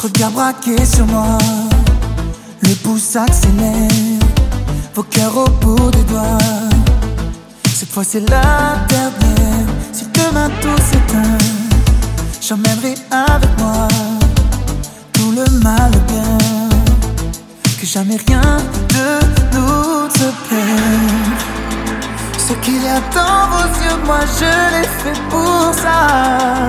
regard braqué sur moi, le pouce accélère, vos cœurs au bout des doigts. Cette fois c'est la dernière. Si demain tout s'éteint, j'emmènerai avec moi tout le mal et bien, que jamais rien de nous ne se perd. Ce qu'il y a dans vos yeux, moi je l'ai fait pour ça.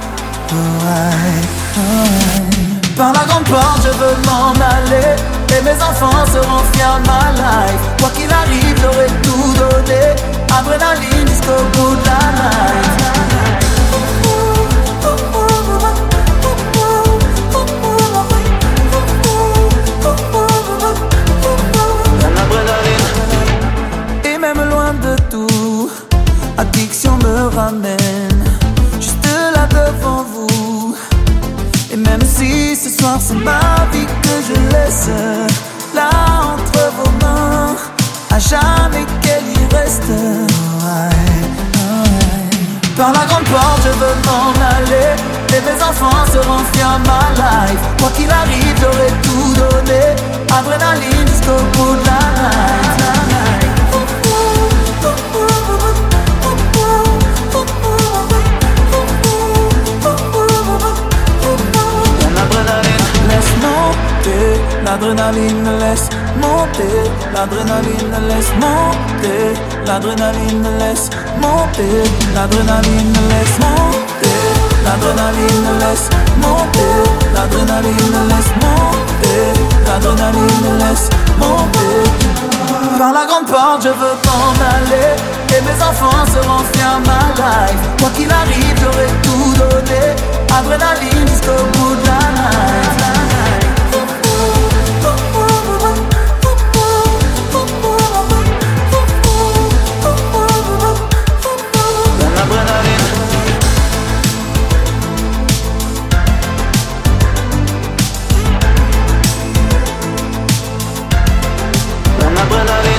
Par la grande porte je veux m'en aller, et mes enfants seront fiers de ma life. Quoi qu'il arrive j'aurai tout donné, adrénaline jusqu'au bout de la night. Et même loin de tout, addiction me ramène juste là devant vous. Et même si ce soir c'est ma vie que je laisse là entre vos mains, à jamais qu'elle y reste. Par la grande porte je veux m'en aller, et mes enfants seront fiers de ma life. Quoi qu'il arrive j'aurai tout donné, adrénaline jusqu'au bout de la night. L'adrénaline laisse monter, l'adrénaline laisse monter, l'adrénaline laisse monter, l'adrénaline laisse monter, l'adrénaline laisse monter, l'adrénaline laisse monter, l'adrénaline laisse monter. Par la grande porte je veux m'en aller, et mes enfants seront fiers de ma life. Quoi qu'il arrive j'aurai tout donné, adrénaline jusqu'au bout de la night. Adrenaline.